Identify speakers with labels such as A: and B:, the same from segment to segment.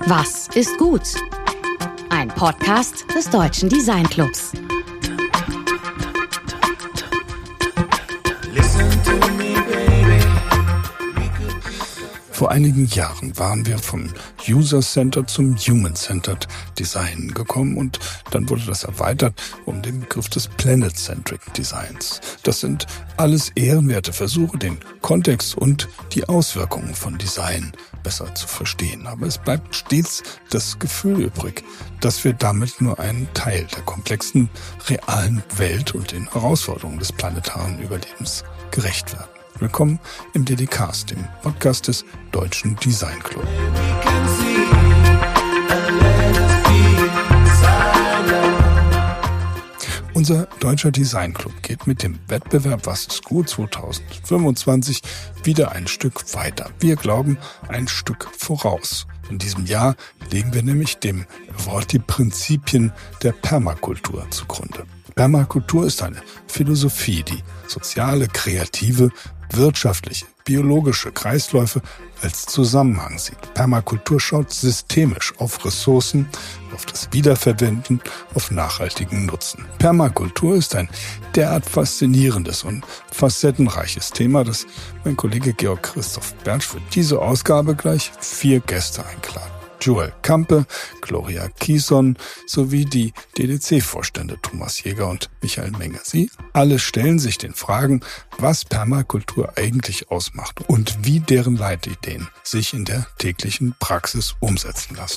A: Was ist gut? Ein Podcast des Deutschen Design Clubs.
B: Vor einigen Jahren waren wir vom User-Centered zum Human-Centered Design gekommen und dann wurde das erweitert um den Begriff des Planet-Centric Designs. Das sind alles ehrenwerte Versuche, den Kontext und die Auswirkungen von Design besser zu verstehen. Aber es bleibt stets das Gefühl übrig, dass wir damit nur einen Teil der komplexen, realen Welt und den Herausforderungen des planetaren Überlebens gerecht werden. Willkommen im DDcast, dem Podcast des Deutschen Design Club. Unser Deutscher Design Club geht mit dem Wettbewerb Was ist gut 2025 wieder ein Stück weiter. Wir glauben, ein Stück voraus. In diesem Jahr legen wir nämlich dem Award die Prinzipien der Permakultur zugrunde. Permakultur ist eine Philosophie, die soziale, kreative, wirtschaftliche, biologische Kreisläufe als Zusammenhang sieht. Permakultur schaut systemisch auf Ressourcen, auf das Wiederverwenden, auf nachhaltigen Nutzen. Permakultur ist ein derart faszinierendes und facettenreiches Thema, dass mein Kollege Georg Christoph Bertsch für diese Ausgabe gleich 4 Gäste eingeladen. Joel Campe, Gloria Kieson sowie die DDC-Vorstände Thomas Jäger und Michael Menge. Sie alle stellen sich den Fragen, was Permakultur eigentlich ausmacht und wie deren Leitideen sich in der täglichen Praxis umsetzen lassen.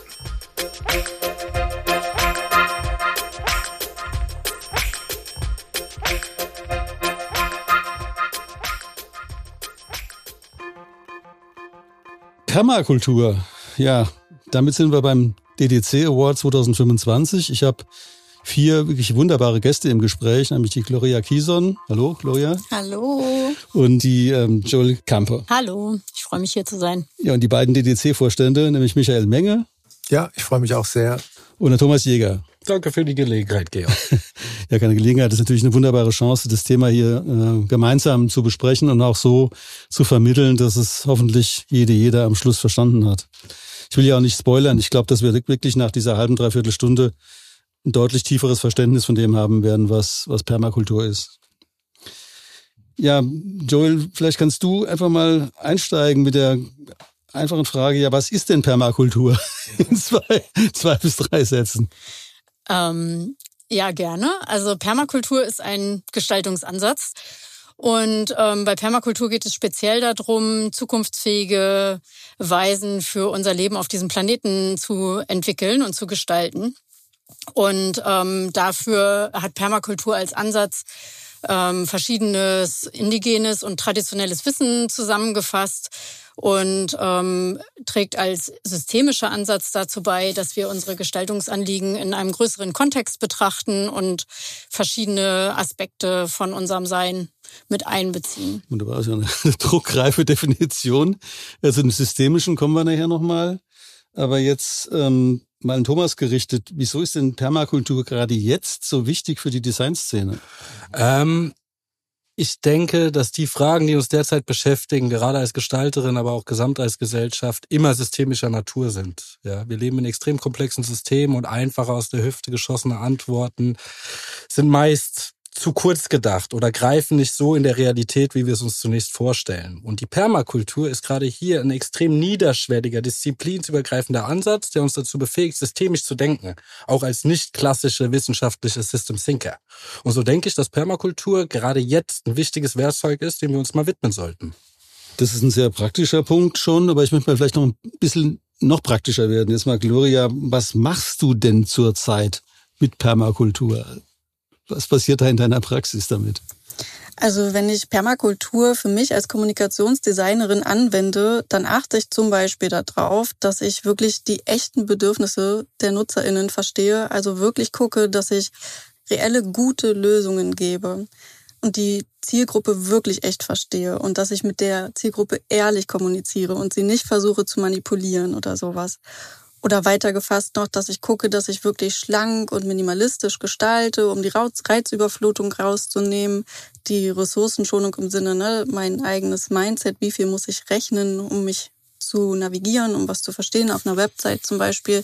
C: Permakultur, ja. Damit sind wir beim DDC Award 2025. Ich habe 4 wirklich wunderbare Gäste im Gespräch, nämlich die Gloria Kieson. Hallo, Gloria.
D: Hallo.
C: Und die Joel Campe.
D: Hallo, ich freue mich hier zu sein.
C: Ja, und die beiden DDC-Vorstände, nämlich Michael Menge.
E: Ja, ich freue mich auch sehr.
C: Und der Thomas Jäger.
F: Danke für die Gelegenheit, Georg.
C: Ja, keine Gelegenheit. Das ist natürlich eine wunderbare Chance, das Thema hier gemeinsam zu besprechen und auch so zu vermitteln, dass es hoffentlich jeder am Schluss verstanden hat. Ich will ja auch nicht spoilern. Ich glaube, dass wir wirklich nach dieser halben, dreiviertel Stunde ein deutlich tieferes Verständnis von dem haben werden, was Permakultur ist. Ja, Joel, vielleicht kannst du einfach mal einsteigen mit der einfachen Frage, ja, was ist denn Permakultur? In zwei bis 3 Sätzen.
D: Ja, gerne. Also Permakultur ist ein Gestaltungsansatz. Und bei Permakultur geht es speziell darum, zukunftsfähige Weisen für unser Leben auf diesem Planeten zu entwickeln und zu gestalten. Und dafür hat Permakultur als Ansatz verschiedenes indigenes und traditionelles Wissen zusammengefasst und trägt als systemischer Ansatz dazu bei, dass wir unsere Gestaltungsanliegen in einem größeren Kontext betrachten und verschiedene Aspekte von unserem Sein mit einbeziehen.
C: Wunderbar, also eine druckreife Definition. Also im Systemischen kommen wir nachher nochmal. Aber jetzt mal an Thomas gerichtet. Wieso ist denn Permakultur gerade jetzt so wichtig für die Designszene?
F: Ich denke, dass die Fragen, die uns derzeit beschäftigen, gerade als Gestalterin, aber auch gesamt als Gesellschaft, immer systemischer Natur sind. Ja, wir leben in extrem komplexen Systemen und einfache aus der Hüfte geschossene Antworten sind meist zu kurz gedacht oder greifen nicht so in der Realität, wie wir es uns zunächst vorstellen. Und die Permakultur ist gerade hier ein extrem niederschwelliger, disziplinübergreifender Ansatz, der uns dazu befähigt, systemisch zu denken, auch als nicht klassische wissenschaftliche System Thinker. Und so denke ich, dass Permakultur gerade jetzt ein wichtiges Werkzeug ist, dem wir uns mal widmen sollten.
C: Das ist ein sehr praktischer Punkt schon, aber ich möchte mal vielleicht noch ein bisschen noch praktischer werden. Jetzt mal, Gloria, was machst du denn zurzeit mit Permakultur? Was passiert da in deiner Praxis damit?
G: Also wenn ich Permakultur für mich als Kommunikationsdesignerin anwende, dann achte ich zum Beispiel darauf, dass ich wirklich die echten Bedürfnisse der NutzerInnen verstehe. Also wirklich gucke, dass ich reelle, gute Lösungen gebe und die Zielgruppe wirklich echt verstehe und dass ich mit der Zielgruppe ehrlich kommuniziere und sie nicht versuche zu manipulieren oder sowas. Oder weiter gefasst noch, dass ich gucke, dass ich wirklich schlank und minimalistisch gestalte, um die Reizüberflutung rauszunehmen, die Ressourcenschonung im Sinne, mein eigenes Mindset, wie viel muss ich rechnen, um mich zu navigieren, um was zu verstehen, auf einer Website zum Beispiel.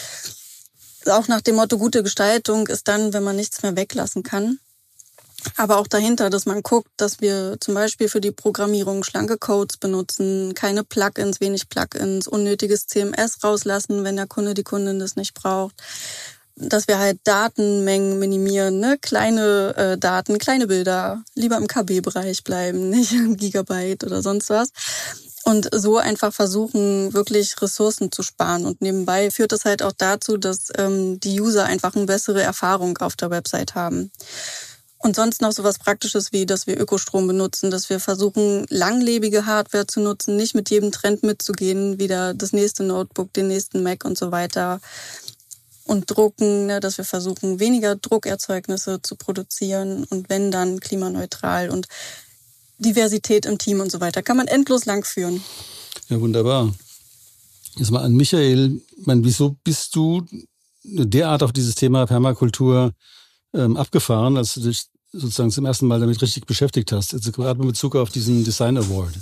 G: Auch nach dem Motto, gute Gestaltung ist dann, wenn man nichts mehr weglassen kann. Aber auch dahinter, dass man guckt, dass wir zum Beispiel für die Programmierung schlanke Codes benutzen, keine Plugins, wenig Plugins, unnötiges CMS rauslassen, wenn der Kunde, die Kundin das nicht braucht. Dass wir halt Datenmengen minimieren, ne? Kleine Daten, kleine Bilder, lieber im KB-Bereich bleiben, nicht im Gigabyte oder sonst was. Und so einfach versuchen, wirklich Ressourcen zu sparen. Und nebenbei führt es halt auch dazu, dass die User einfach eine bessere Erfahrung auf der Website haben. Und sonst noch so was Praktisches wie, dass wir Ökostrom benutzen, dass wir versuchen, langlebige Hardware zu nutzen, nicht mit jedem Trend mitzugehen, wieder das nächste Notebook, den nächsten Mac und so weiter. Und drucken, ne, dass wir versuchen, weniger Druckerzeugnisse zu produzieren und wenn, dann klimaneutral und Diversität im Team und so weiter. Kann man endlos lang führen.
C: Ja, wunderbar. Jetzt mal an Michael. Wieso bist du derart auf dieses Thema Permakultur abgefahren, als du dich sozusagen zum ersten Mal damit richtig beschäftigt hast? Also gerade mit Bezug auf diesen Design Award.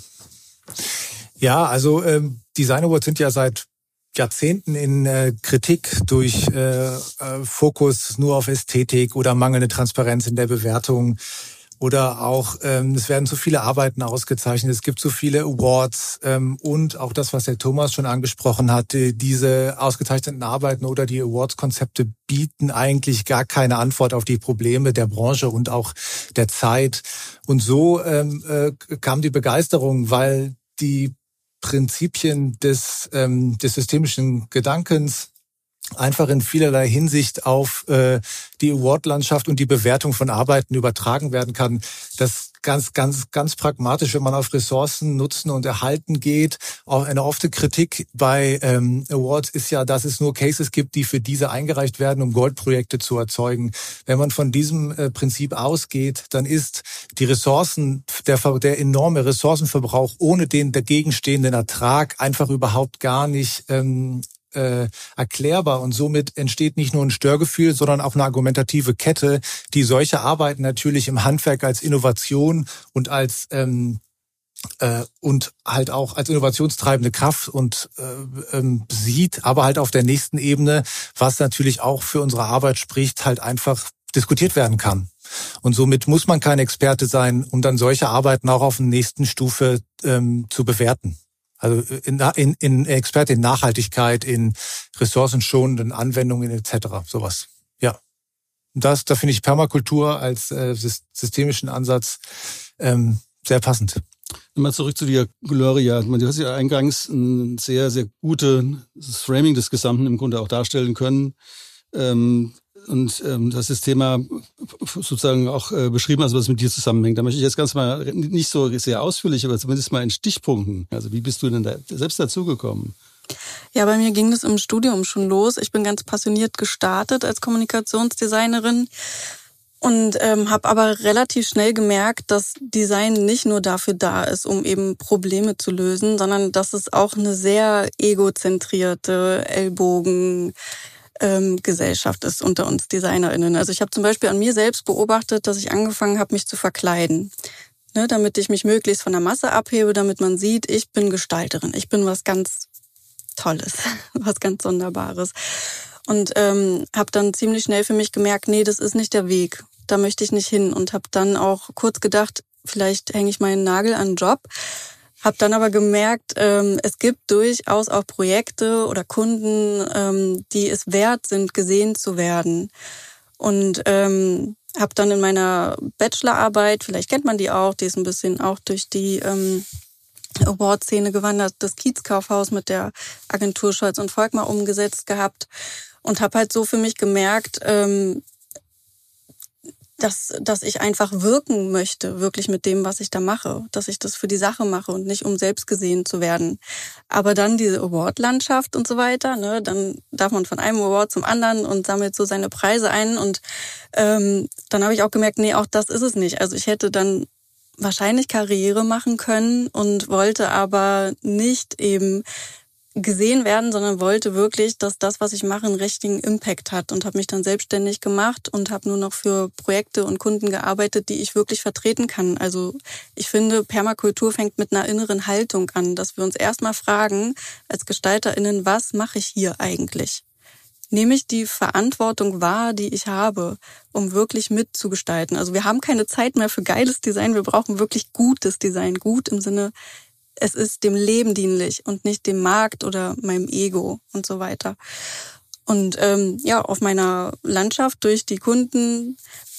E: Ja, also Design Awards sind ja seit Jahrzehnten in Kritik durch Fokus nur auf Ästhetik oder mangelnde Transparenz in der Bewertung. Oder auch, es werden zu viele Arbeiten ausgezeichnet, es gibt zu viele Awards und auch das, was der Thomas schon angesprochen hat, diese ausgezeichneten Arbeiten oder die Awards-Konzepte bieten eigentlich gar keine Antwort auf die Probleme der Branche und auch der Zeit. Und so kam die Begeisterung, weil die Prinzipien des systemischen Gedankens einfach in vielerlei Hinsicht auf die Award-Landschaft und die Bewertung von Arbeiten übertragen werden kann. Das ganz pragmatisch, wenn man auf Ressourcen nutzen und erhalten geht. Auch eine offene Kritik bei Awards ist ja, dass es nur Cases gibt, die für diese eingereicht werden, um Goldprojekte zu erzeugen. Wenn man von diesem Prinzip ausgeht, dann ist die Ressourcen, der enorme Ressourcenverbrauch ohne den dagegenstehenden Ertrag einfach überhaupt gar nicht erklärbar und somit entsteht nicht nur ein Störgefühl, sondern auch eine argumentative Kette, die solche Arbeiten natürlich im Handwerk als Innovation und als und halt auch als innovationstreibende Kraft und sieht, aber halt auf der nächsten Ebene, was natürlich auch für unsere Arbeit spricht, halt einfach diskutiert werden kann. Und somit muss man kein Experte sein, um dann solche Arbeiten auch auf der nächsten Stufe zu bewerten. Also in Experte in Nachhaltigkeit, in ressourcenschonenden Anwendungen etc. Sowas. Ja. Da finde ich Permakultur als systemischen Ansatz sehr passend.
C: Mal zurück zu dir, Gloria. Du hast ja eingangs ein sehr, sehr gutes Framing des Gesamten im Grunde auch darstellen können. Und das ist das Thema sozusagen auch beschrieben, also was mit dir zusammenhängt. Da möchte ich jetzt ganz mal nicht so sehr ausführlich, aber zumindest mal in Stichpunkten. Also wie bist du denn da selbst dazugekommen?
G: Ja, bei mir ging das im Studium schon los. Ich bin ganz passioniert gestartet als Kommunikationsdesignerin und habe aber relativ schnell gemerkt, dass Design nicht nur dafür da ist, um eben Probleme zu lösen, sondern dass es auch eine sehr egozentrierte Gesellschaft ist unter uns DesignerInnen. Also ich habe zum Beispiel an mir selbst beobachtet, dass ich angefangen habe, mich zu verkleiden. Ne, damit ich mich möglichst von der Masse abhebe, damit man sieht, ich bin Gestalterin, ich bin was ganz Tolles, was ganz Sonderbares. Und habe dann ziemlich schnell für mich gemerkt, nee, das ist nicht der Weg, da möchte ich nicht hin. Und habe dann auch kurz gedacht, vielleicht hänge ich meinen Nagel an einen Job. Habe dann aber gemerkt, es gibt durchaus auch Projekte oder Kunden, die es wert sind, gesehen zu werden. Und habe dann in meiner Bachelorarbeit, vielleicht kennt man die auch, die ist ein bisschen auch durch die Award-Szene gewandert, das Kiezkaufhaus mit der Agentur Scholz und Volkmar umgesetzt gehabt. Und habe halt so für mich gemerkt, dass ich einfach wirken möchte, wirklich mit dem, was ich da mache, dass ich das für die Sache mache und nicht um selbst gesehen zu werden. Aber dann diese Award-Landschaft und so weiter, ne, dann darf man von einem Award zum anderen und sammelt so seine Preise ein und dann habe ich auch gemerkt, nee, auch das ist es nicht. Also ich hätte dann wahrscheinlich Karriere machen können und wollte aber nicht eben gesehen werden, sondern wollte wirklich, dass das, was ich mache, einen richtigen Impact hat und habe mich dann selbstständig gemacht und habe nur noch für Projekte und Kunden gearbeitet, die ich wirklich vertreten kann. Also ich finde, Permakultur fängt mit einer inneren Haltung an, dass wir uns erstmal fragen, als GestalterInnen, was mache ich hier eigentlich? Nehme ich die Verantwortung wahr, die ich habe, um wirklich mitzugestalten? Also wir haben keine Zeit mehr für geiles Design, wir brauchen wirklich gutes Design. Gut im Sinne, es ist dem Leben dienlich und nicht dem Markt oder meinem Ego und so weiter. Und auf meiner Landschaft durch die Kunden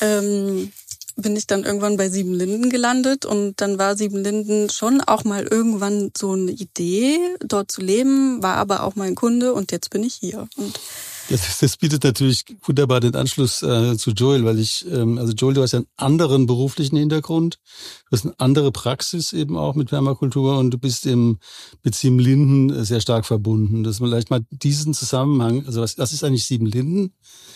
G: bin ich dann irgendwann bei Siebenlinden gelandet und dann war Siebenlinden schon auch mal irgendwann so eine Idee, dort zu leben, war aber auch mein Kunde und jetzt bin ich hier. Und
C: das bietet natürlich wunderbar den Anschluss zu Joel, weil Joel, du hast ja einen anderen beruflichen Hintergrund, du hast eine andere Praxis eben auch mit Permakultur und du bist mit Siebenlinden sehr stark verbunden. Dass man vielleicht mal diesen Zusammenhang, also was ist eigentlich Siebenlinden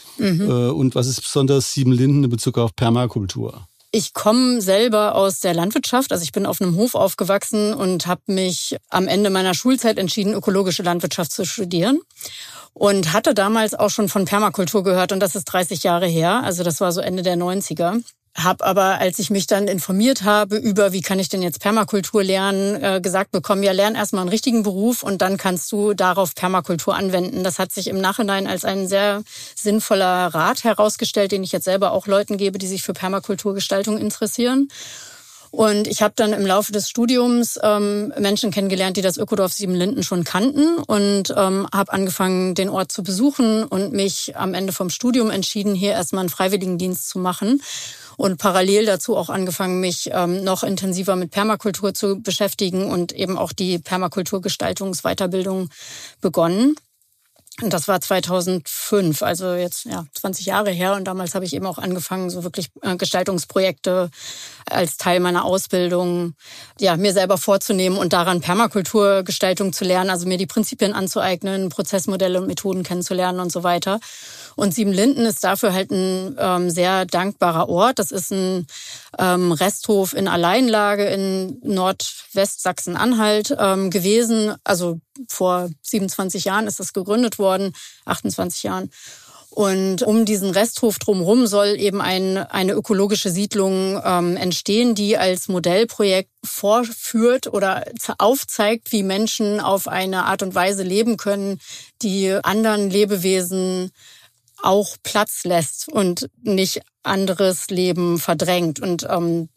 C: und was ist besonders Siebenlinden in Bezug auf Permakultur?
D: Ich komme selber aus der Landwirtschaft, also ich bin auf einem Hof aufgewachsen und habe mich am Ende meiner Schulzeit entschieden, ökologische Landwirtschaft zu studieren. Und hatte damals auch schon von Permakultur gehört und das ist 30 Jahre her, also das war so Ende der 90er. Hab aber, als ich mich dann informiert habe über, wie kann ich denn jetzt Permakultur lernen, gesagt bekommen, ja, lern erstmal einen richtigen Beruf und dann kannst du darauf Permakultur anwenden. Das hat sich im Nachhinein als ein sehr sinnvoller Rat herausgestellt, den ich jetzt selber auch Leuten gebe, die sich für Permakulturgestaltung interessieren. Und ich habe dann im Laufe des Studiums Menschen kennengelernt, die das Ökodorf Siebenlinden schon kannten und habe angefangen, den Ort zu besuchen und mich am Ende vom Studium entschieden, hier erstmal einen Freiwilligendienst zu machen und parallel dazu auch angefangen, mich noch intensiver mit Permakultur zu beschäftigen und eben auch die Permakulturgestaltungsweiterbildung begonnen. Und das war 2005, also jetzt 20 Jahre her. Und damals habe ich eben auch angefangen, so wirklich Gestaltungsprojekte als Teil meiner Ausbildung mir selber vorzunehmen und daran Permakulturgestaltung zu lernen, also mir die Prinzipien anzueignen, Prozessmodelle und Methoden kennenzulernen und so weiter. Und Siebenlinden ist dafür halt ein sehr dankbarer Ort. Das ist ein Resthof in Alleinlage in Nordwestsachsen-Anhalt gewesen. Also vor 27 Jahren ist das gegründet worden, 28 Jahren. Und um diesen Resthof drumherum soll eben eine ökologische Siedlung entstehen, die als Modellprojekt vorführt oder aufzeigt, wie Menschen auf eine Art und Weise leben können, die anderen Lebewesen auch Platz lässt und nicht anderes Leben verdrängt. Und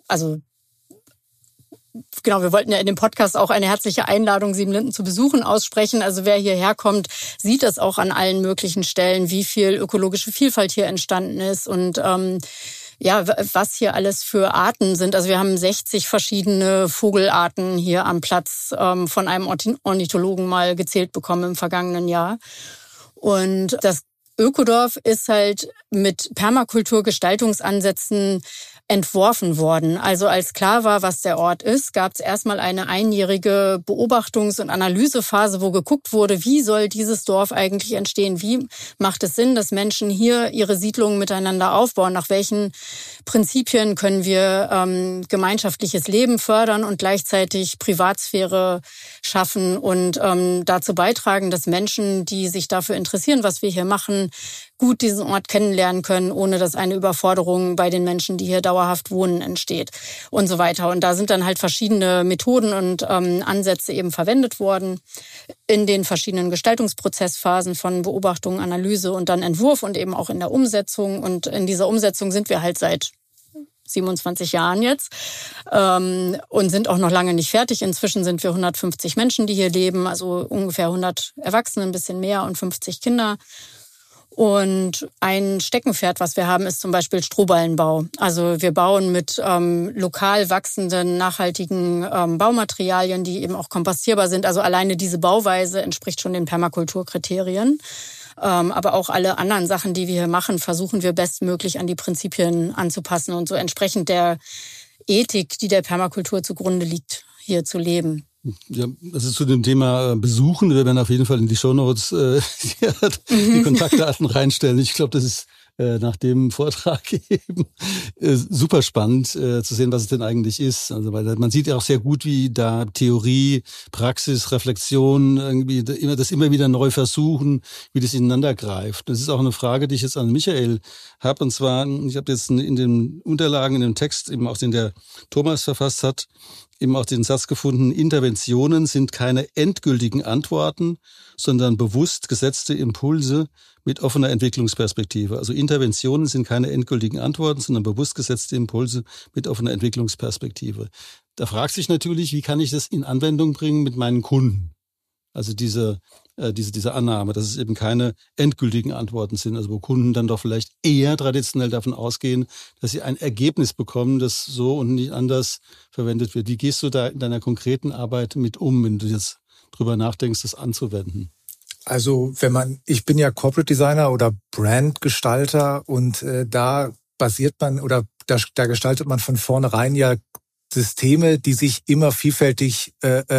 D: genau, wir wollten ja in dem Podcast auch eine herzliche Einladung, Siebenlinden zu besuchen, aussprechen. Also wer hierher kommt, sieht das auch an allen möglichen Stellen, wie viel ökologische Vielfalt hier entstanden ist und was hier alles für Arten sind. Also wir haben 60 verschiedene Vogelarten hier am Platz von einem Ornithologen mal gezählt bekommen im vergangenen Jahr. Und das Ökodorf ist halt mit Permakulturgestaltungsansätzen entworfen worden. Also als klar war, was der Ort ist, gab es erstmal eine einjährige Beobachtungs- und Analysephase, wo geguckt wurde, wie soll dieses Dorf eigentlich entstehen? Wie macht es Sinn, dass Menschen hier ihre Siedlungen miteinander aufbauen? Nach welchen Prinzipien können wir gemeinschaftliches Leben fördern und gleichzeitig Privatsphäre schaffen und dazu beitragen, dass Menschen, die sich dafür interessieren, was wir hier machen, gut diesen Ort kennenlernen können, ohne dass eine Überforderung bei den Menschen, die hier dauerhaft wohnen, entsteht und so weiter. Und da sind dann halt verschiedene Methoden und Ansätze eben verwendet worden in den verschiedenen Gestaltungsprozessphasen von Beobachtung, Analyse und dann Entwurf und eben auch in der Umsetzung. Und in dieser Umsetzung sind wir halt seit 27 Jahren jetzt und sind auch noch lange nicht fertig. Inzwischen sind wir 150 Menschen, die hier leben, also ungefähr 100 Erwachsene, ein bisschen mehr und 50 Kinder. Und ein Steckenpferd, was wir haben, ist zum Beispiel Strohballenbau. Also wir bauen mit lokal wachsenden, nachhaltigen Baumaterialien, die eben auch kompostierbar sind. Also alleine diese Bauweise entspricht schon den Permakulturkriterien. Aber auch alle anderen Sachen, die wir hier machen, versuchen wir bestmöglich an die Prinzipien anzupassen und so entsprechend der Ethik, die der Permakultur zugrunde liegt, hier zu leben.
C: Ja, also zu dem Thema Besuchen, wir werden auf jeden Fall in die Shownotes die Kontaktdaten reinstellen. Ich glaube, das ist nach dem Vortrag eben. Super spannend zu sehen, was es denn eigentlich ist. Also weil man sieht ja auch sehr gut, wie da Theorie, Praxis, Reflexion irgendwie immer wieder neu versuchen, wie das ineinander greift. Das ist auch eine Frage, die ich jetzt an Michael habe. Und zwar, ich habe jetzt in den Unterlagen, in dem Text, eben auch den der Thomas verfasst hat, eben auch den Satz gefunden, Interventionen sind keine endgültigen Antworten, sondern bewusst gesetzte Impulse mit offener Entwicklungsperspektive. Also Interventionen sind keine endgültigen Antworten, sondern bewusst gesetzte Impulse mit offener Entwicklungsperspektive. Da fragt sich natürlich, wie kann ich das in Anwendung bringen mit meinen Kunden? Also diese Annahme, dass es eben keine endgültigen Antworten sind, also wo Kunden dann doch vielleicht eher traditionell davon ausgehen, dass sie ein Ergebnis bekommen, das so und nicht anders verwendet wird. Wie gehst du da in deiner konkreten Arbeit mit um, wenn du jetzt drüber nachdenkst, das anzuwenden?
E: Also ich bin ja Corporate Designer oder Brandgestalter und da gestaltet man von vornherein ja Systeme, die sich immer vielfältig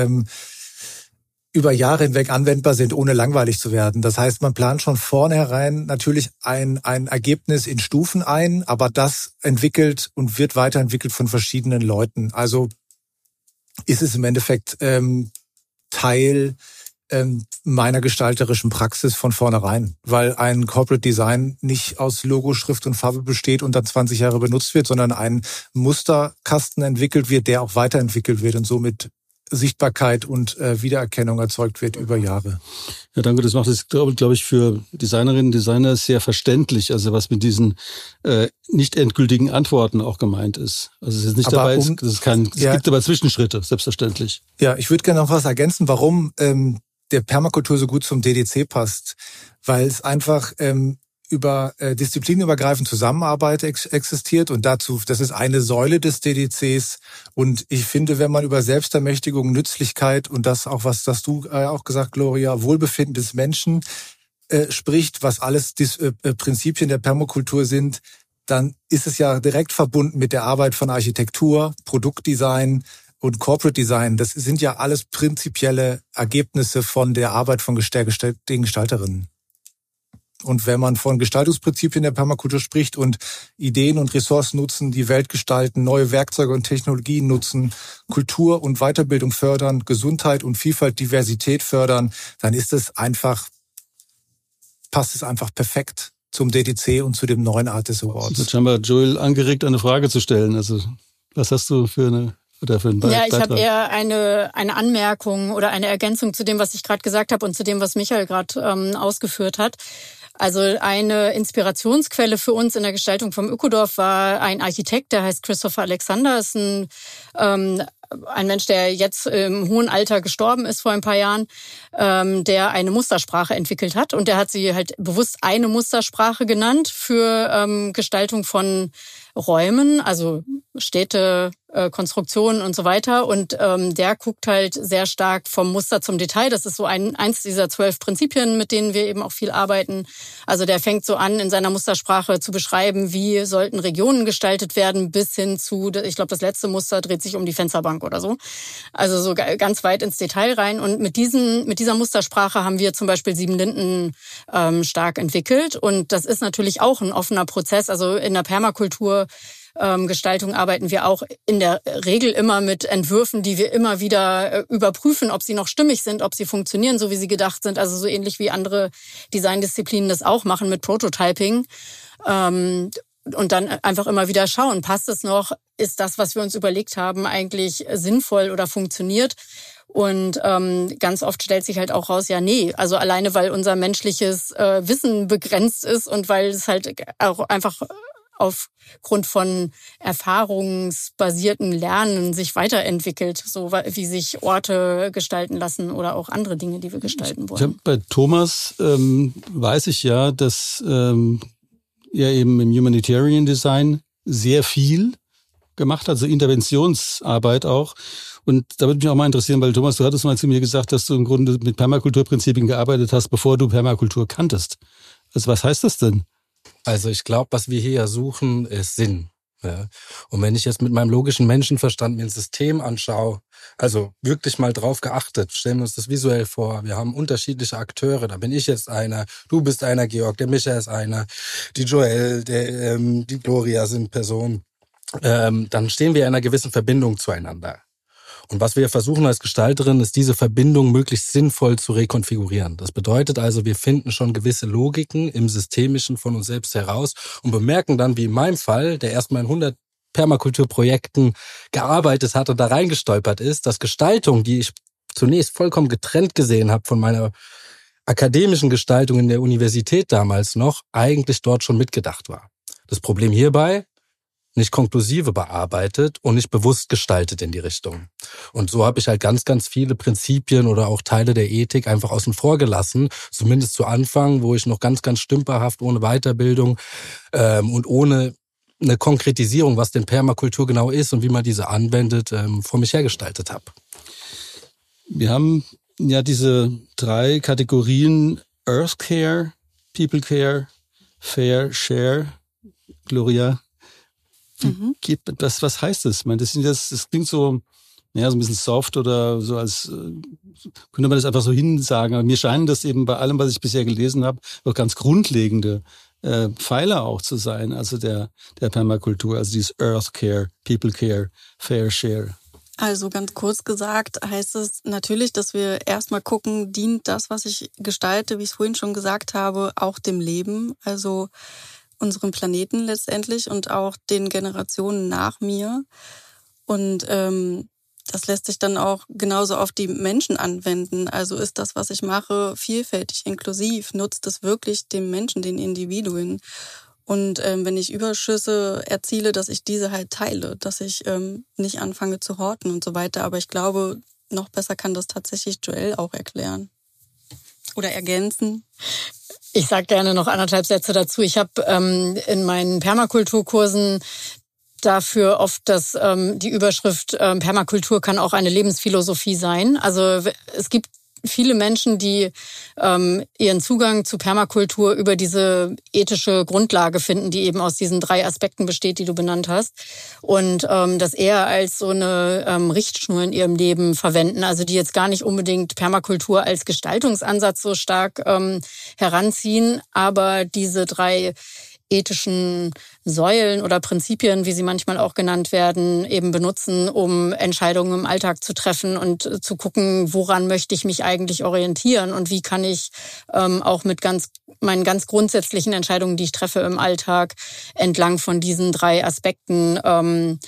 E: über Jahre hinweg anwendbar sind, ohne langweilig zu werden. Das heißt, man plant schon vornherein natürlich ein Ergebnis in Stufen ein, aber das entwickelt und wird weiterentwickelt von verschiedenen Leuten. Also ist es im Endeffekt Teil meiner gestalterischen Praxis von vornherein, weil ein Corporate Design nicht aus Logo, Schrift und Farbe besteht und dann 20 Jahre benutzt wird, sondern ein Musterkasten entwickelt wird, der auch weiterentwickelt wird und somit Sichtbarkeit und Wiedererkennung erzeugt wird über Jahre.
C: Ja, danke. Das macht es, glaube ich, für Designerinnen und Designer sehr verständlich, also was mit diesen nicht endgültigen Antworten auch gemeint ist. Also es ist nicht dabei, es gibt aber Zwischenschritte, selbstverständlich.
E: Ja, ich würde gerne noch was ergänzen, warum der Permakultur so gut zum DDC passt, weil es einfach über disziplinübergreifend Zusammenarbeit existiert und das ist eine Säule des DDCs. Und ich finde, wenn man über Selbstermächtigung, Nützlichkeit und das auch, was du auch gesagt, Gloria, Wohlbefinden des Menschen spricht, was alles Prinzipien der Permakultur sind, dann ist es ja direkt verbunden mit der Arbeit von Architektur, Produktdesign und Corporate Design. Das sind ja alles prinzipielle Ergebnisse von der Arbeit von den Gestalterinnen. Und wenn man von Gestaltungsprinzipien der Permakultur spricht und Ideen und Ressourcen nutzen, die Welt gestalten, neue Werkzeuge und Technologien nutzen, Kultur und Weiterbildung fördern, Gesundheit und Vielfalt, Diversität fördern, dann passt es einfach perfekt zum DDC und zu dem neuen Artist Awards.
C: Jetzt haben wir Joel angeregt, eine Frage zu stellen. Also was hast du für einen Beitrag?
D: Ja, ich habe eher eine Anmerkung oder eine Ergänzung zu dem, was ich gerade gesagt habe und zu dem, was Michael gerade ausgeführt hat. Also eine Inspirationsquelle für uns in der Gestaltung vom Ökodorf war ein Architekt, der heißt Christopher Alexander, ist ein Mensch, der jetzt im hohen Alter gestorben ist vor ein paar Jahren, der eine Mustersprache entwickelt hat. Und der hat sie halt bewusst eine Mustersprache genannt für Gestaltung von Räumen, also Städte, Konstruktionen und so weiter. Und der guckt halt sehr stark vom Muster zum Detail. Das ist so eins dieser 12 Prinzipien, mit denen wir eben auch viel arbeiten. Also der fängt so an, in seiner Mustersprache zu beschreiben, wie sollten Regionen gestaltet werden, bis hin zu, ich glaube, das letzte Muster dreht sich um die Fensterbank oder so. Also so ganz weit ins Detail rein. Und mit dieser Mustersprache haben wir zum Beispiel 7 Linden stark entwickelt. Und das ist natürlich auch ein offener Prozess. Also in der Permakultur Gestaltung arbeiten wir auch in der Regel immer mit Entwürfen, die wir immer wieder überprüfen, ob sie noch stimmig sind, ob sie funktionieren, so wie sie gedacht sind. Also so ähnlich wie andere Designdisziplinen das auch machen mit Prototyping. Und dann einfach immer wieder schauen, passt es noch? Ist das, was wir uns überlegt haben, eigentlich sinnvoll oder funktioniert? Und ganz oft stellt sich halt auch raus, ja, nee. Also alleine, weil unser menschliches Wissen begrenzt ist und weil es halt auch einfach aufgrund von erfahrungsbasierten Lernen sich weiterentwicklt, so wie sich Orte gestalten lassen oder auch andere Dinge, die wir gestalten wollen.
C: Bei Thomas weiß ich ja, dass er eben im Humanitarian Design sehr viel gemacht hat, also Interventionsarbeit auch. Und da würde mich auch mal interessieren, weil Thomas, du hattest mal zu mir gesagt, dass du im Grunde mit Permakulturprinzipien gearbeitet hast, bevor du Permakultur kanntest. Also was heißt das denn?
F: Also ich glaube, was wir hier suchen, ist Sinn. Ja. Und wenn ich jetzt mit meinem logischen Menschenverstand mir ein System anschaue, also wirklich mal drauf geachtet, stellen wir uns das visuell vor, wir haben unterschiedliche Akteure, da bin ich jetzt einer, du bist einer, Georg, der Micha ist einer, die Joelle, die Gloria sind Personen, dann stehen wir in einer gewissen Verbindung zueinander. Und was wir versuchen als Gestalterin, ist diese Verbindung möglichst sinnvoll zu rekonfigurieren. Das bedeutet also, wir finden schon gewisse Logiken im Systemischen von uns selbst heraus und bemerken dann, wie in meinem Fall, der erstmal in 100 Permakulturprojekten gearbeitet hat und da reingestolpert ist, dass Gestaltung, die ich zunächst vollkommen getrennt gesehen habe von meiner akademischen Gestaltung in der Universität damals noch, eigentlich dort schon mitgedacht war. Das Problem hierbei: nicht konklusive bearbeitet und nicht bewusst gestaltet in die Richtung. Und so habe ich halt ganz, ganz viele Prinzipien oder auch Teile der Ethik einfach außen vor gelassen, zumindest zu Anfang, wo ich noch ganz, ganz stümperhaft, ohne Weiterbildung und ohne eine Konkretisierung, was denn Permakultur genau ist und wie man diese anwendet, vor mich hergestaltet habe.
C: Wir haben ja diese 3 Kategorien: Earth Care, People Care, Fair Share. Gloria, was heißt das? Ich meine, das klingt so, so ein bisschen soft oder so, als könnte man das einfach so hinsagen. Aber mir scheinen das eben bei allem, was ich bisher gelesen habe, auch ganz grundlegende Pfeiler auch zu sein, also der Permakultur, also dieses Earth Care, People Care, Fair Share.
G: Also ganz kurz gesagt heißt es natürlich, dass wir erstmal gucken, dient das, was ich gestalte, wie ich es vorhin schon gesagt habe, auch dem Leben, also unserem Planeten letztendlich und auch den Generationen nach mir. Und das lässt sich dann auch genauso auf die Menschen anwenden. Also ist das, was ich mache, vielfältig, inklusiv? Nutzt es wirklich dem Menschen, den Individuen? Und wenn ich Überschüsse erziele, dass ich diese halt teile, dass ich nicht anfange zu horten und so weiter. Aber ich glaube, noch besser kann das tatsächlich Joelle auch erklären oder ergänzen.
D: Ich sage gerne noch 1,5 Sätze dazu. Ich habe in meinen Permakulturkursen dafür oft die Überschrift Permakultur kann auch eine Lebensphilosophie sein. Also es gibt viele Menschen, die ihren Zugang zu Permakultur über diese ethische Grundlage finden, die eben aus diesen 3 Aspekten besteht, die du benannt hast. Und das eher als so eine Richtschnur in ihrem Leben verwenden. Also die jetzt gar nicht unbedingt Permakultur als Gestaltungsansatz so stark heranziehen, aber diese 3 ethischen Säulen oder Prinzipien, wie sie manchmal auch genannt werden, eben benutzen, um Entscheidungen im Alltag zu treffen und zu gucken, woran möchte ich mich eigentlich orientieren und wie kann ich auch mit meinen ganz grundsätzlichen Entscheidungen, die ich treffe im Alltag, entlang von diesen 3 Aspekten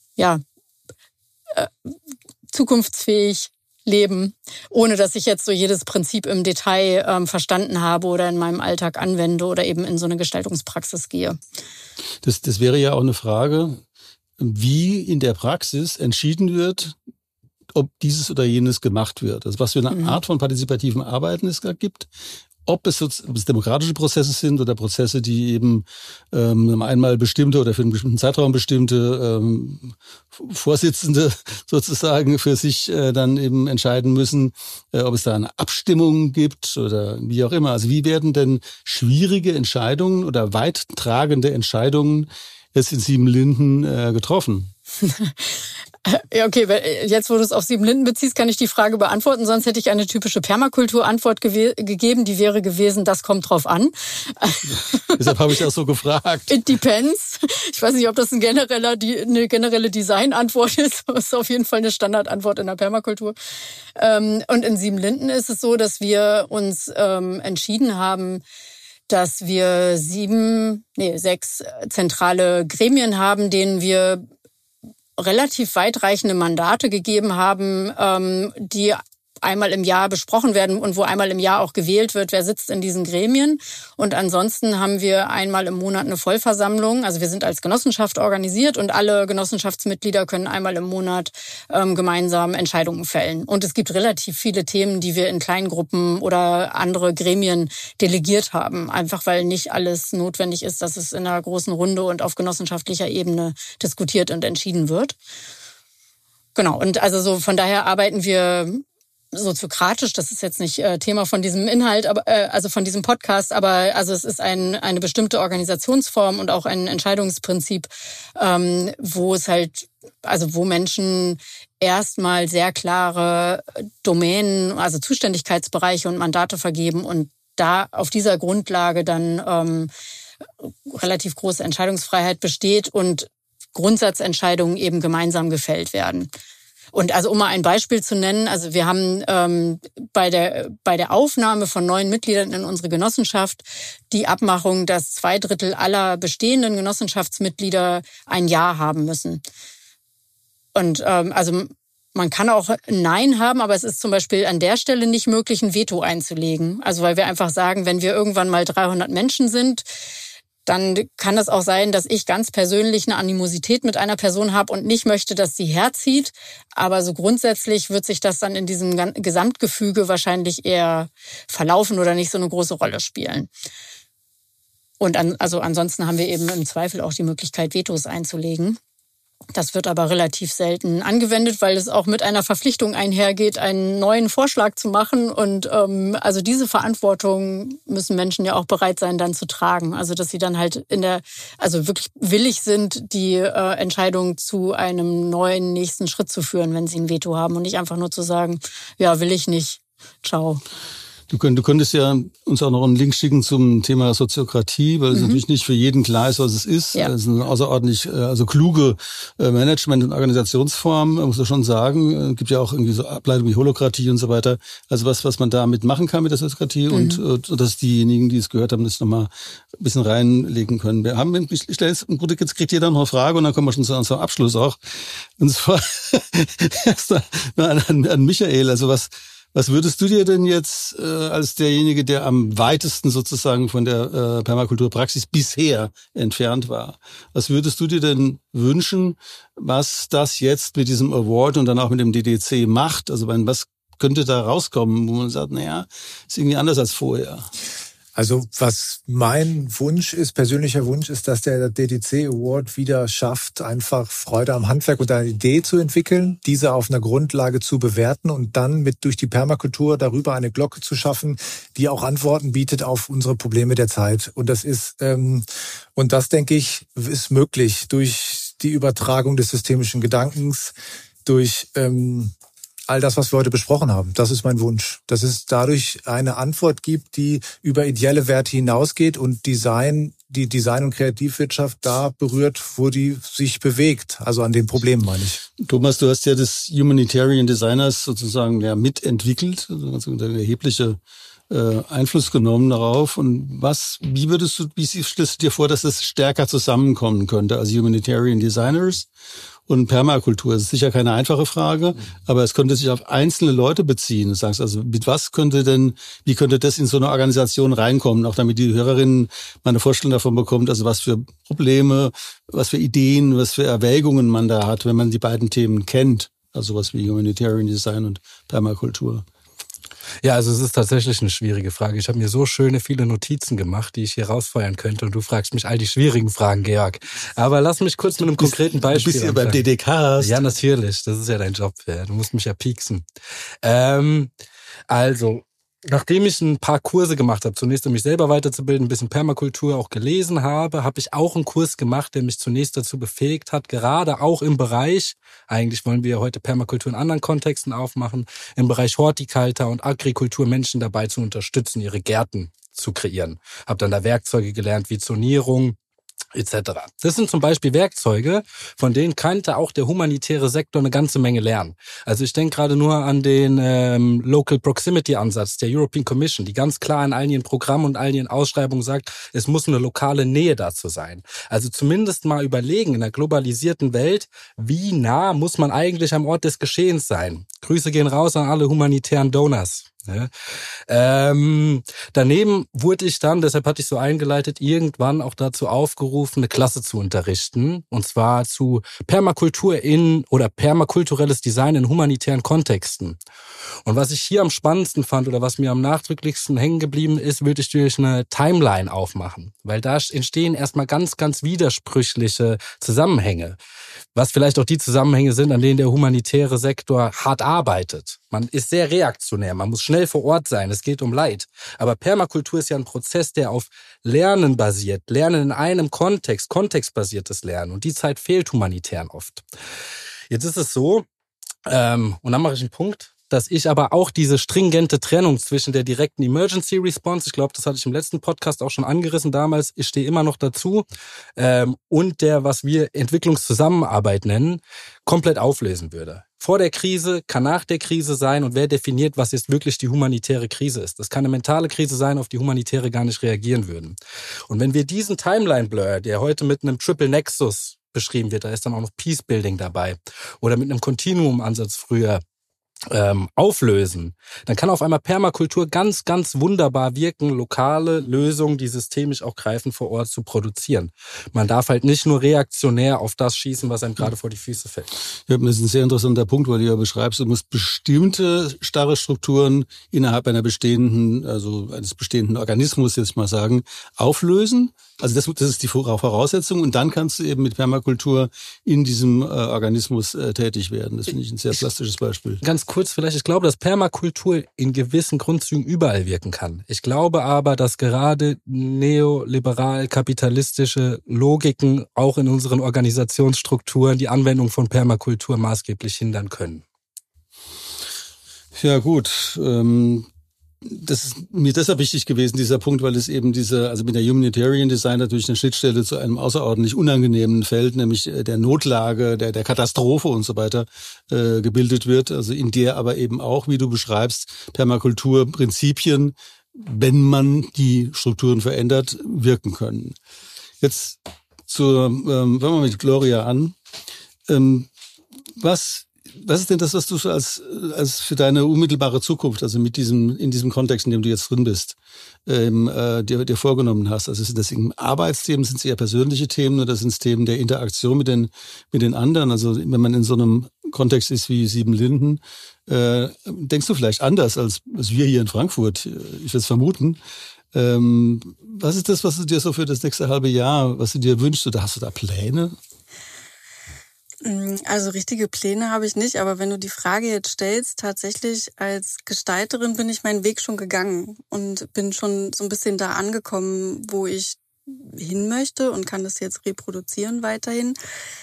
D: zukunftsfähig leben, ohne dass ich jetzt so jedes Prinzip im Detail verstanden habe oder in meinem Alltag anwende oder eben in so eine Gestaltungspraxis gehe.
C: Das wäre ja auch eine Frage, wie in der Praxis entschieden wird, ob dieses oder jenes gemacht wird. Also was für eine Art von partizipativen Arbeiten es da gibt. Ob es demokratische Prozesse sind oder Prozesse, die eben einmal bestimmte oder für einen bestimmten Zeitraum bestimmte Vorsitzende sozusagen für sich dann eben entscheiden müssen, ob es da eine Abstimmung gibt oder wie auch immer. Also wie werden denn schwierige Entscheidungen oder weittragende Entscheidungen jetzt in Siebenlinden getroffen?
D: Ja, okay, jetzt wo du es auf Siebenlinden beziehst, kann ich die Frage beantworten. Sonst hätte ich eine typische Permakultur-Antwort gegeben, die wäre gewesen, das kommt drauf an.
C: Deshalb habe ich das so gefragt.
D: It depends. Ich weiß nicht, ob das eine generelle Design-Antwort ist, aber es ist auf jeden Fall eine Standardantwort in der Permakultur. Und in Siebenlinden ist es so, dass wir uns entschieden haben, dass wir 6 zentrale Gremien haben, denen wir relativ weitreichende Mandate gegeben haben, die einmal im Jahr besprochen werden und wo einmal im Jahr auch gewählt wird, wer sitzt in diesen Gremien. Und ansonsten haben wir einmal im Monat eine Vollversammlung. Also wir sind als Genossenschaft organisiert und alle Genossenschaftsmitglieder können einmal im Monat gemeinsam Entscheidungen fällen. Und es gibt relativ viele Themen, die wir in Kleingruppen oder andere Gremien delegiert haben. Einfach weil nicht alles notwendig ist, dass es in einer großen Runde und auf genossenschaftlicher Ebene diskutiert und entschieden wird. Genau. Und also so von daher arbeiten wir soziokratisch, das ist jetzt nicht Thema von diesem Inhalt, aber also von diesem Podcast, aber also es ist eine bestimmte Organisationsform und auch ein Entscheidungsprinzip, wo es halt, also wo Menschen erstmal sehr klare Domänen, also Zuständigkeitsbereiche und Mandate vergeben und da auf dieser Grundlage dann relativ große Entscheidungsfreiheit besteht und Grundsatzentscheidungen eben gemeinsam gefällt werden. Und also um mal ein Beispiel zu nennen, also wir haben bei der Aufnahme von neuen Mitgliedern in unsere Genossenschaft die Abmachung, dass 2/3 aller bestehenden Genossenschaftsmitglieder ein Ja haben müssen. Und also man kann auch Nein haben, aber es ist zum Beispiel an der Stelle nicht möglich, ein Veto einzulegen. Also weil wir einfach sagen, wenn wir irgendwann mal 300 Menschen sind, dann kann es auch sein, dass ich ganz persönlich eine Animosität mit einer Person habe und nicht möchte, dass sie herzieht. Aber so grundsätzlich wird sich das dann in diesem Gesamtgefüge wahrscheinlich eher verlaufen oder nicht so eine große Rolle spielen. Und ansonsten haben wir eben im Zweifel auch die Möglichkeit, Vetos einzulegen. Das wird aber relativ selten angewendet, weil es auch mit einer Verpflichtung einhergeht, einen neuen Vorschlag zu machen. Und also diese Verantwortung müssen Menschen ja auch bereit sein, dann zu tragen. Also dass sie dann halt also wirklich willig sind, die Entscheidung zu einem neuen nächsten Schritt zu führen, wenn sie ein Veto haben und nicht einfach nur zu sagen, ja, will ich nicht, ciao.
C: Du könntest ja uns auch noch einen Link schicken zum Thema Soziokratie, weil es natürlich nicht für jeden klar ist, was es ist. Ja. Es ist eine außerordentlich kluge Management- und Organisationsform, muss man schon sagen. Es gibt ja auch irgendwie so Ableitungen wie Holokratie und so weiter. Also was man damit machen kann mit der Soziokratie und dass diejenigen, die es gehört haben, das nochmal ein bisschen reinlegen können. Ich stelle jetzt, im Grunde jetzt kriegt jeder noch eine Frage und dann kommen wir schon zu unserem Abschluss auch. Und zwar erst an Michael, also was würdest du dir denn jetzt als derjenige, der am weitesten sozusagen von der Permakulturpraxis bisher entfernt war, was würdest du dir denn wünschen, was das jetzt mit diesem Award und dann auch mit dem DDC macht? Also was könnte da rauskommen, wo man sagt, naja, ist irgendwie anders als vorher?
E: Also was mein persönlicher Wunsch ist, dass der DDC Award wieder schafft, einfach Freude am Handwerk und eine Idee zu entwickeln, diese auf einer Grundlage zu bewerten und dann durch die Permakultur darüber eine Glocke zu schaffen, die auch Antworten bietet auf unsere Probleme der Zeit. Und das denke ich, ist möglich durch die Übertragung des systemischen Gedankens, durch all das, was wir heute besprochen haben. Das ist mein Wunsch. Dass es dadurch eine Antwort gibt, die über ideelle Werte hinausgeht und die Design- und Kreativwirtschaft da berührt, wo die sich bewegt. Also an den Problemen, meine ich.
C: Thomas, du hast ja des Humanitarian Designers sozusagen mitentwickelt, also erhebliche Einfluss genommen darauf. Und wie stellst du dir vor, dass das stärker zusammenkommen könnte? Also Humanitarian Designers und Permakultur. Das ist sicher keine einfache Frage, aber es könnte sich auf einzelne Leute beziehen. Du sagst also, wie könnte das in so eine Organisation reinkommen? Auch damit die Hörerinnen mal eine Vorstellung davon bekommt, also was für Probleme, was für Ideen, was für Erwägungen man da hat, wenn man die beiden Themen kennt. Also was wie Humanitarian Design und Permakultur.
F: Ja, also es ist tatsächlich eine schwierige Frage. Ich habe mir so viele Notizen gemacht, die ich hier rausfeuern könnte und du fragst mich all die schwierigen Fragen, Georg. Aber lass mich kurz mit einem konkreten Beispiel
C: anfangen. Du bist ja beim DDK.
F: Ja, natürlich. Das ist ja dein Job. Ja. Du musst mich ja pieksen. Also, nachdem ich ein paar Kurse gemacht habe, zunächst um mich selber weiterzubilden, ein bisschen Permakultur auch gelesen habe ich auch einen Kurs gemacht, der mich zunächst dazu befähigt hat, gerade auch im Bereich, eigentlich wollen wir heute Permakultur in anderen Kontexten aufmachen, im Bereich Hortikultur und Agrikultur Menschen dabei zu unterstützen, ihre Gärten zu kreieren. Habe dann da Werkzeuge gelernt wie Zonierung, etc. Das sind zum Beispiel Werkzeuge, von denen könnte auch der humanitäre Sektor eine ganze Menge lernen. Also ich denke gerade nur an den Local Proximity Ansatz der European Commission, die ganz klar in all ihren Programmen und all ihren Ausschreibungen sagt, es muss eine lokale Nähe dazu sein. Also zumindest mal überlegen in einer globalisierten Welt, wie nah muss man eigentlich am Ort des Geschehens sein. Grüße gehen raus an alle humanitären Donors. Ja. Daneben wurde ich dann, deshalb hatte ich so eingeleitet, irgendwann auch dazu aufgerufen, eine Klasse zu unterrichten, und zwar zu Permakultur oder permakulturelles Design in humanitären Kontexten. Und was ich hier am spannendsten fand oder was mir am nachdrücklichsten hängen geblieben ist, würde ich durch eine Timeline aufmachen, weil da entstehen erstmal ganz, ganz widersprüchliche Zusammenhänge, was vielleicht auch die Zusammenhänge sind, an denen der humanitäre Sektor hart arbeitet. Man ist sehr reaktionär, man muss schnell vor Ort sein, es geht um Leid. Aber Permakultur ist ja ein Prozess, der auf Lernen basiert. Lernen in einem Kontext, kontextbasiertes Lernen. Und die Zeit fehlt Humanitären oft. Jetzt ist es so, und dann mache ich einen Punkt, dass ich aber auch diese stringente Trennung zwischen der direkten Emergency Response, ich glaube, das hatte ich im letzten Podcast auch schon angerissen damals, ich stehe immer noch dazu, und der, was wir Entwicklungszusammenarbeit nennen, komplett auflösen würde. Vor der Krise, kann nach der Krise sein, und wer definiert, was jetzt wirklich die humanitäre Krise ist. Das kann eine mentale Krise sein, auf die Humanitäre gar nicht reagieren würden. Und wenn wir diesen Timeline-Blur, der heute mit einem Triple Nexus beschrieben wird, da ist dann auch noch Peace-Building dabei, oder mit einem Continuum-Ansatz früher auflösen, dann kann auf einmal Permakultur ganz, ganz wunderbar wirken, lokale Lösungen, die systemisch auch greifen, vor Ort zu produzieren. Man darf halt nicht nur reaktionär auf das schießen, was einem gerade vor die Füße fällt. Ja, das ist ein sehr interessanter Punkt, weil du ja beschreibst, du musst bestimmte starre Strukturen innerhalb einer bestehenden, also eines bestehenden Organismus, jetzt mal sagen, auflösen. Also das ist die Voraussetzung, und dann kannst du eben mit Permakultur in diesem Organismus tätig werden. Das finde ich ein sehr plastisches Beispiel. Ganz kurz vielleicht, ich glaube, dass Permakultur in gewissen Grundzügen überall wirken kann. Ich glaube aber, dass gerade neoliberal-kapitalistische Logiken auch in unseren Organisationsstrukturen die Anwendung von Permakultur maßgeblich hindern können. Ja gut, das ist mir deshalb wichtig gewesen, dieser Punkt, weil es eben also mit der Humanitarian Design natürlich eine Schnittstelle zu einem außerordentlich unangenehmen Feld, nämlich der Notlage, der Katastrophe und so weiter, gebildet wird. Also in der aber eben auch, wie du beschreibst, Permakulturprinzipien, wenn man die Strukturen verändert, wirken können. Jetzt fangen wir mit Gloria an. Was ist denn das, was du so als für deine unmittelbare Zukunft, also in diesem Kontext, in dem du jetzt drin bist, dir vorgenommen hast? Also sind das Arbeitsthemen, sind es eher persönliche Themen, oder sind es Themen der Interaktion mit den anderen? Also wenn man in so einem Kontext ist wie Siebenlinden, denkst du vielleicht anders als wir hier in Frankfurt? Ich würde es vermuten. Was ist das, was du dir so für das nächste halbe Jahr, was du dir wünschst? Oder hast du da Pläne?
G: Also richtige Pläne habe ich nicht, aber wenn du die Frage jetzt stellst, tatsächlich als Gestalterin bin ich meinen Weg schon gegangen und bin schon so ein bisschen da angekommen, wo ich hin möchte, und kann das jetzt reproduzieren weiterhin.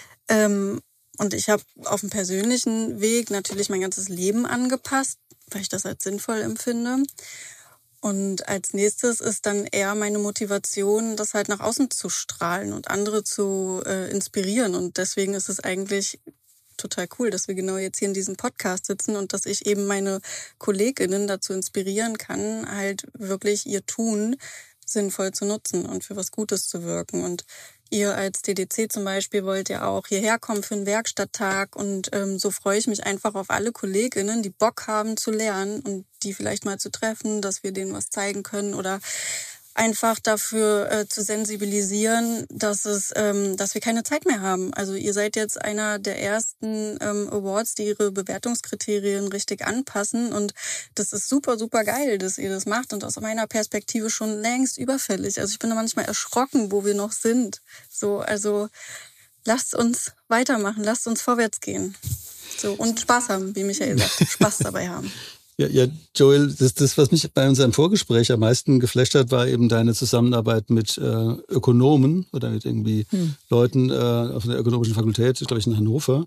G: Und ich habe auf dem persönlichen Weg natürlich mein ganzes Leben angepasst, weil ich das als sinnvoll empfinde. Und als nächstes ist dann eher meine Motivation, das halt nach außen zu strahlen und andere zu inspirieren. Und deswegen ist es eigentlich total cool, dass wir genau jetzt hier in diesem Podcast sitzen und dass ich eben meine KollegInnen dazu inspirieren kann, halt wirklich ihr Tun sinnvoll zu nutzen und für was Gutes zu wirken. Und ihr als DDC zum Beispiel wollt ja auch hierher kommen für einen Werkstatttag, und so freue ich mich einfach auf alle KollegInnen, die Bock haben zu lernen und die vielleicht mal zu treffen, dass wir denen was zeigen können, oder einfach dafür zu sensibilisieren, dass wir keine Zeit mehr haben. Also ihr seid jetzt einer der ersten Awards, die ihre Bewertungskriterien richtig anpassen, und das ist super, super geil, dass ihr das macht, und aus meiner Perspektive schon längst überfällig. Also ich bin da manchmal erschrocken, wo wir noch sind. So, also lasst uns weitermachen, lasst uns vorwärts gehen. So, und Spaß haben, wie Michael sagt, Spaß dabei haben.
C: Ja, Joel, das, was mich bei unserem Vorgespräch am meisten geflasht hat, war eben deine Zusammenarbeit mit Ökonomen oder mit irgendwie Leuten auf der ökonomischen Fakultät, glaube ich, in Hannover.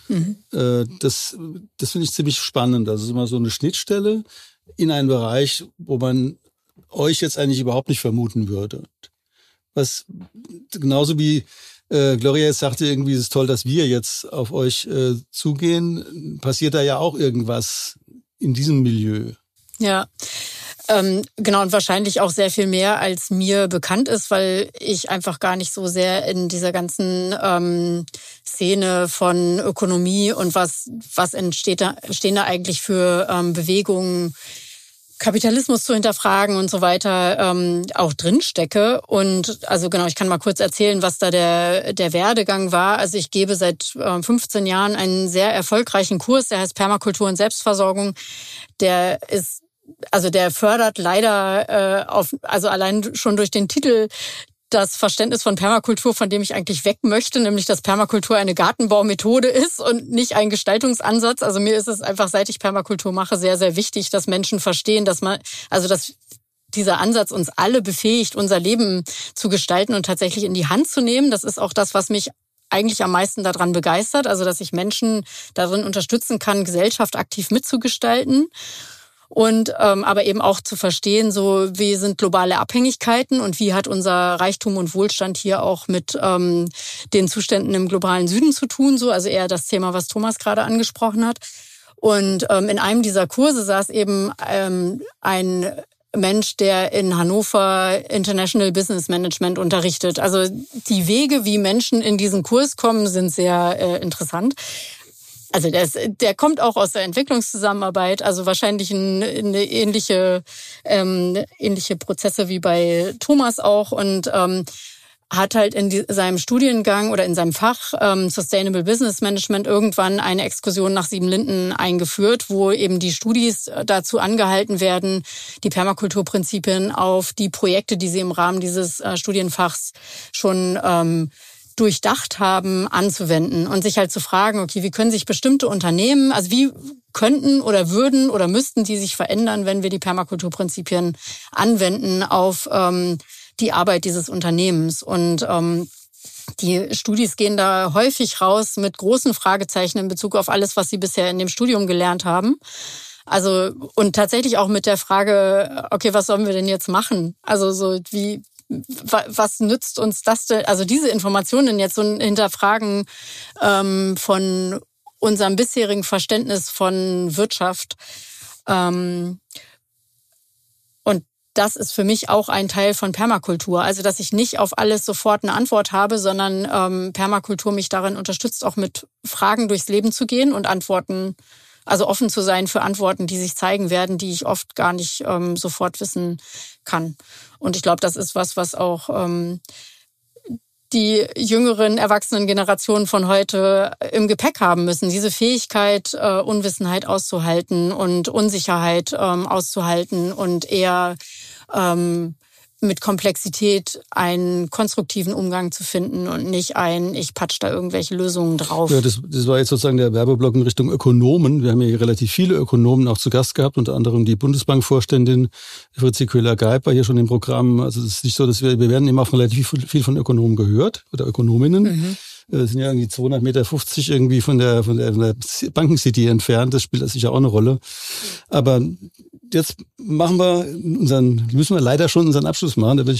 C: Das finde ich ziemlich spannend. Also es ist immer so eine Schnittstelle in einen Bereich, wo man euch jetzt eigentlich überhaupt nicht vermuten würde. Was genauso wie Gloria jetzt sagte, irgendwie ist es toll, dass wir jetzt auf euch zugehen, passiert da ja auch irgendwas in diesem Milieu.
D: Ja, genau, und wahrscheinlich auch sehr viel mehr, als mir bekannt ist, weil ich einfach gar nicht so sehr in dieser ganzen Szene von Ökonomie und was entstehen da eigentlich für Bewegungen, Kapitalismus zu hinterfragen und so weiter, auch drinstecke. Und also genau, ich kann mal kurz erzählen, was da der Werdegang war. Also ich gebe seit 15 Jahren einen sehr erfolgreichen Kurs, der heißt Permakultur und Selbstversorgung. Der fördert leider also allein schon durch den Titel das Verständnis von Permakultur, von dem ich eigentlich weg möchte, nämlich dass Permakultur eine Gartenbaumethode ist und nicht ein Gestaltungsansatz. Also mir ist es einfach, seit ich Permakultur mache, sehr, sehr wichtig, dass Menschen verstehen, dass dieser Ansatz uns alle befähigt, unser Leben zu gestalten und tatsächlich in die Hand zu nehmen. Das ist auch das, was mich eigentlich am meisten daran begeistert, also dass ich Menschen darin unterstützen kann, Gesellschaft aktiv mitzugestalten. Und aber eben auch zu verstehen, so wie sind globale Abhängigkeiten und wie hat unser Reichtum und Wohlstand hier auch mit den Zuständen im globalen Süden zu tun, so, also eher das Thema, was Thomas gerade angesprochen hat. Und in einem dieser Kurse saß eben ein Mensch, der in Hannover International Business Management unterrichtet. Also die Wege, wie Menschen in diesen Kurs kommen, sind sehr interessant. Also der kommt auch aus der Entwicklungszusammenarbeit, also wahrscheinlich eine ähnliche Prozesse wie bei Thomas auch und hat halt in seinem Studiengang oder in seinem Fach Sustainable Business Management irgendwann eine Exkursion nach Siebenlinden eingeführt, wo eben die Studis dazu angehalten werden, die Permakulturprinzipien auf die Projekte, die sie im Rahmen dieses Studienfachs schon durchdacht haben, anzuwenden und sich halt zu fragen, okay, wie können sich bestimmte Unternehmen, also wie könnten oder würden oder müssten die sich verändern, wenn wir die Permakulturprinzipien anwenden auf die Arbeit dieses Unternehmens. Und die Studis gehen da häufig raus mit großen Fragezeichen in Bezug auf alles, was sie bisher in dem Studium gelernt haben. Also und tatsächlich auch mit der Frage, okay, was sollen wir denn jetzt machen? Also so was nützt uns das denn? Also diese Informationen jetzt so ein Hinterfragen von unserem bisherigen Verständnis von Wirtschaft. Und das ist für mich auch ein Teil von Permakultur. Also dass ich nicht auf alles sofort eine Antwort habe, sondern Permakultur mich darin unterstützt, auch mit Fragen durchs Leben zu gehen und Antworten, also offen zu sein für Antworten, die sich zeigen werden, die ich oft gar nicht sofort wissen kann. Und ich glaube, das ist was auch die jüngeren, erwachsenen Generationen von heute im Gepäck haben müssen. Diese Fähigkeit, Unwissenheit auszuhalten und Unsicherheit auszuhalten und eher mit Komplexität einen konstruktiven Umgang zu finden und nicht ich patsch da irgendwelche Lösungen drauf.
C: Ja, das war jetzt sozusagen der Werbeblock in Richtung Ökonomen. Wir haben hier relativ viele Ökonomen auch zu Gast gehabt, unter anderem die Bundesbankvorständin Fritzi Köhler-Geib war hier schon im Programm. Also es ist nicht so, dass wir werden immer auch relativ viel von Ökonomen gehört oder Ökonominnen. Mhm. Das sind ja irgendwie 200,50 Meter irgendwie von der Bankencity entfernt. Das spielt das sicher auch eine Rolle. Aber jetzt müssen wir leider schon unseren Abschluss machen. Da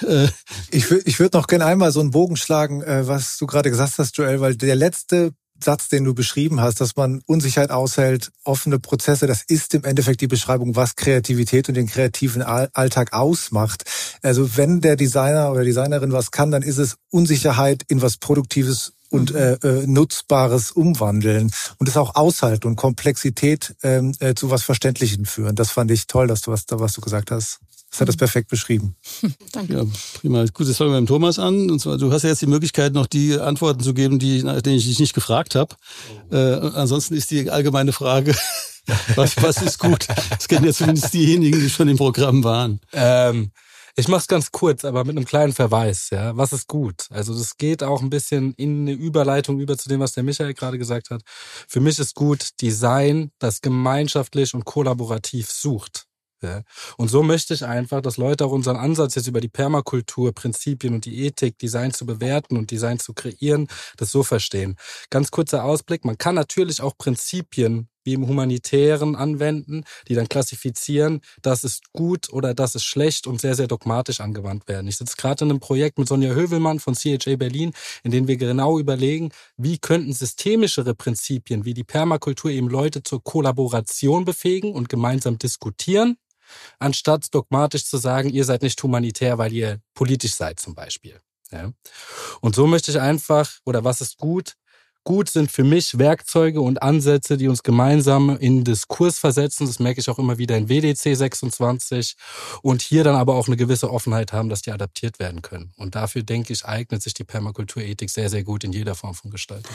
E: ich würde noch gerne einmal so einen Bogen schlagen, was du gerade gesagt hast, Joel, weil der letzte Satz, den du beschrieben hast, dass man Unsicherheit aushält, offene Prozesse, das ist im Endeffekt die Beschreibung, was Kreativität und den kreativen Alltag ausmacht. Also wenn der Designer oder Designerin was kann, dann ist es Unsicherheit in was Produktives und Nutzbares umwandeln und es auch aushalten und Komplexität zu was Verständlichem führen. Das fand ich toll, dass du was du gesagt hast. Das hat das perfekt beschrieben.
D: Danke.
C: Ja, prima. Gut, jetzt fangen wir mit Thomas an. Und zwar, du hast ja jetzt die Möglichkeit, noch die Antworten zu geben, nach denen ich dich nicht gefragt habe. Ansonsten ist die allgemeine Frage, was ist gut? Das kennen ja zumindest diejenigen, die schon im Programm waren.
F: Ich mach's ganz kurz, aber mit einem kleinen Verweis. Ja, was ist gut? Also das geht auch ein bisschen in eine Überleitung über zu dem, was der Michael gerade gesagt hat. Für mich ist gut Design, das gemeinschaftlich und kollaborativ sucht. Ja. Und so möchte ich einfach, dass Leute auch unseren Ansatz jetzt über die Permakultur, Prinzipien und die Ethik, Design zu bewerten und Design zu kreieren, das so verstehen. Ganz kurzer Ausblick, man kann natürlich auch Prinzipien wie im Humanitären anwenden, die dann klassifizieren, das ist gut oder das ist schlecht und sehr, sehr dogmatisch angewandt werden. Ich sitze gerade in einem Projekt mit Sonja Hövelmann von CHA Berlin, in dem wir genau überlegen, wie könnten systemischere Prinzipien wie die Permakultur eben Leute zur Kollaboration befähigen und gemeinsam diskutieren, anstatt dogmatisch zu sagen, ihr seid nicht humanitär, weil ihr politisch seid zum Beispiel. Ja. Und so möchte ich einfach, oder was ist gut? Gut sind für mich Werkzeuge und Ansätze, die uns gemeinsam in Diskurs versetzen. Das merke ich auch immer wieder in WDC 26. Und hier dann aber auch eine gewisse Offenheit haben, dass die adaptiert werden können. Und dafür, denke ich, eignet sich die Permakulturethik sehr, sehr gut in jeder Form von Gestaltung.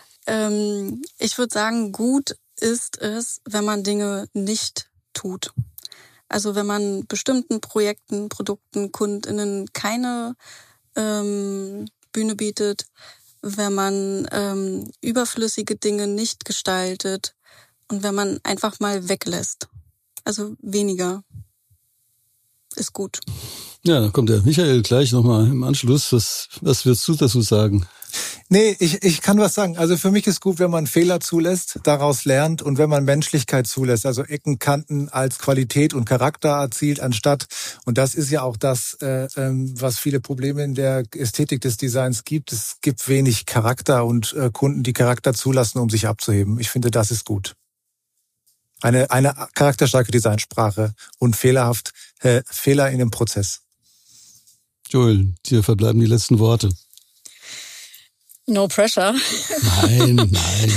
G: Ich würde sagen, gut ist es, wenn man Dinge nicht tut. Also wenn man bestimmten Projekten, Produkten, KundInnen keine Bühne bietet, wenn man überflüssige Dinge nicht gestaltet und wenn man einfach mal weglässt. Also weniger ist gut.
C: Ja, dann kommt der Michael gleich nochmal im Anschluss. Was würdest du dazu sagen?
E: Nee, ich kann was sagen. Also für mich ist gut, wenn man Fehler zulässt, daraus lernt und wenn man Menschlichkeit zulässt, also Ecken, Kanten als Qualität und Charakter erzielt, anstatt, und das ist ja auch das, was viele Probleme in der Ästhetik des Designs gibt, es gibt wenig Charakter und Kunden, die Charakter zulassen, um sich abzuheben. Ich finde, das ist gut. Eine charakterstarke Designsprache und Fehler in dem Prozess.
C: Joel, dir verbleiben die letzten Worte.
D: No pressure.
C: Nein.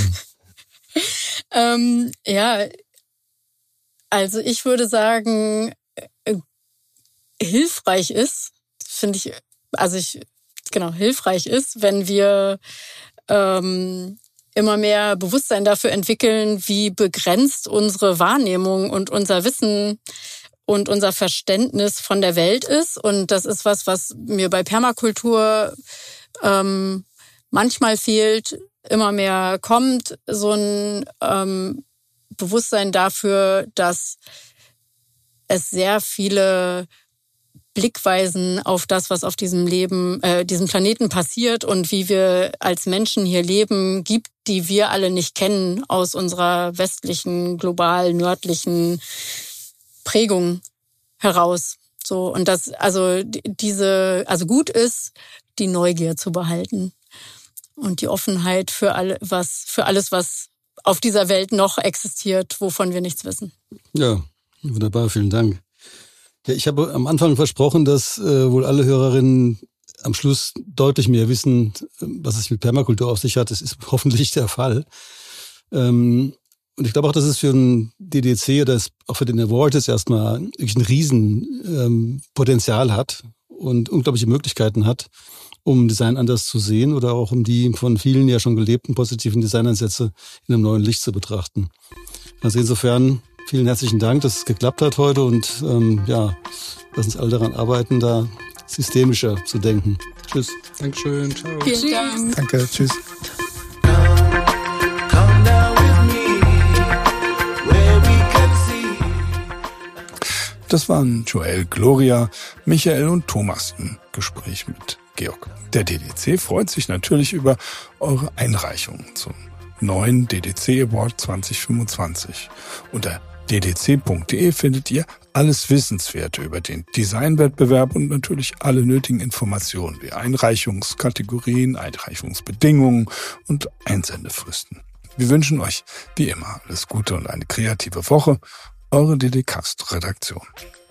D: Ja, also ich würde sagen, hilfreich ist, hilfreich ist, wenn wir immer mehr Bewusstsein dafür entwickeln, wie begrenzt unsere Wahrnehmung und unser Wissen und unser Verständnis von der Welt ist. Und das ist was mir bei Permakultur manchmal fehlt, immer mehr kommt, so ein Bewusstsein dafür, dass es sehr viele Blickweisen auf das, was auf diesem Planeten passiert und wie wir als Menschen hier leben, gibt, die wir alle nicht kennen aus unserer westlichen, global nördlichen Prägung heraus. So, und das, gut ist, die Neugier zu behalten und die Offenheit für alles, was auf dieser Welt noch existiert, wovon wir nichts wissen.
C: Ja, wunderbar, vielen Dank. Ja, ich habe am Anfang versprochen, dass wohl alle Hörerinnen am Schluss deutlich mehr wissen, was es mit Permakultur auf sich hat. Das ist hoffentlich der Fall. Und ich glaube auch, dass es für ein DDC oder auch für den Award jetzt erstmal wirklich ein Riesenpotenzial hat und unglaubliche Möglichkeiten hat, um Design anders zu sehen oder auch um die von vielen ja schon gelebten positiven Designansätze in einem neuen Licht zu betrachten. Also insofern vielen herzlichen Dank, dass es geklappt hat heute und lass uns alle daran arbeiten, da systemischer zu denken. Tschüss.
F: Dankeschön. Ciao.
D: Vielen Dank.
E: Danke, tschüss.
B: Das waren Joel, Gloria, Michael und Thomas im Gespräch mit Georg. Der DDC freut sich natürlich über eure Einreichungen zum neuen DDC Award 2025. Unter ddc.de findet ihr alles Wissenswerte über den Designwettbewerb und natürlich alle nötigen Informationen wie Einreichungskategorien, Einreichungsbedingungen und Einsendefristen. Wir wünschen euch wie immer alles Gute und eine kreative Woche. Eure DDcast-Redaktion.